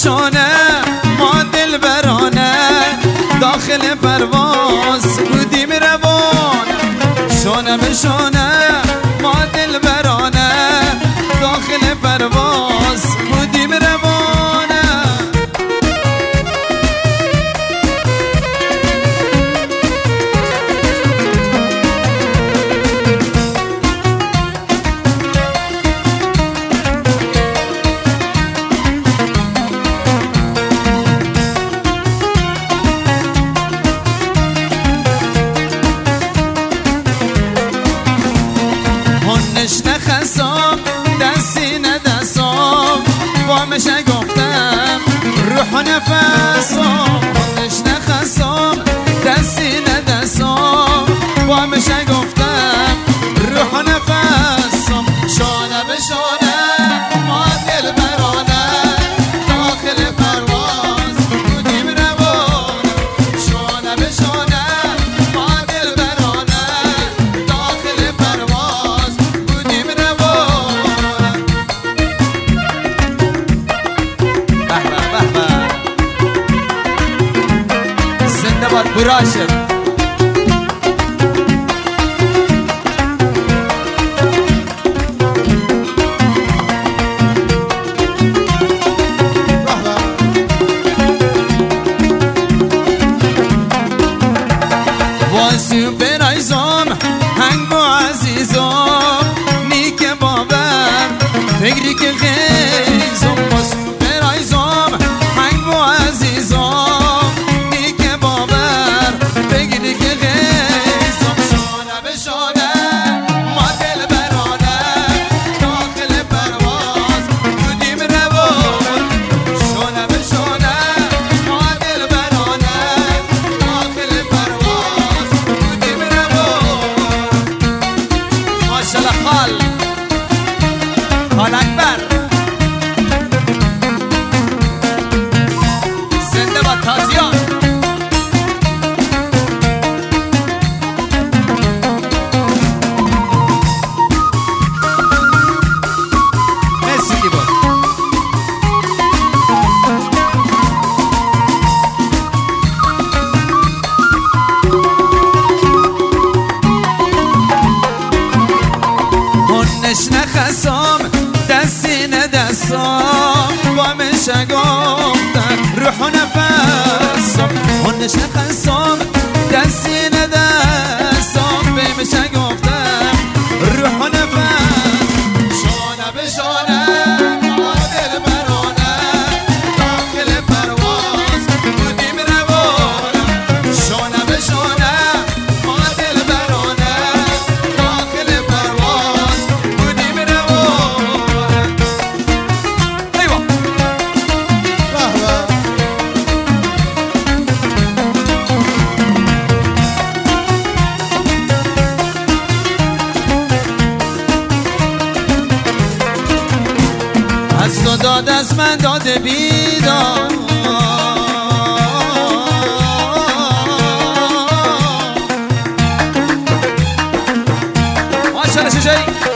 شانه ما دل برانه داخل پرواز بودیم روان شانه به شانه ما دل برانه داخل پرواز بودیم روانه هنش نخسام دستی ندستام وامش گفتم روح و نفسام هنش نخسام دستی ندستام وامش گفتم روح و نفسام شانه به شانه ما دل برانه داخل پرواز بودیم روان شانه به شانه ما دل برانه داخل پرواز بودیم روان به به به به زنده باد براشد سوپر ایزام هنگ با عزیزام نیک باور فکری که خیزم با سوپر ایزام هنگ با عزیزام نیک باور فکری که خیزم شانه به شانه ما دل برانه داخل پرواز بودیم روان شانه به شانه ما دل برانه داخل پرواز خال اکبر زنده با تازیان مرسی دیبا هنش نخسام دستی ندستام وامش گفتم روح و نفسام هنش نخسام دستی ندستام بهمش گفتم روح و نفس شانه به شانه ما دل برانه داخل پرواز بودیم روان شانه به شانه ما دل برانه داخل پرواز بودیم روان ایوا از تو داد از من داد بیدار ماشاءالله شجاعی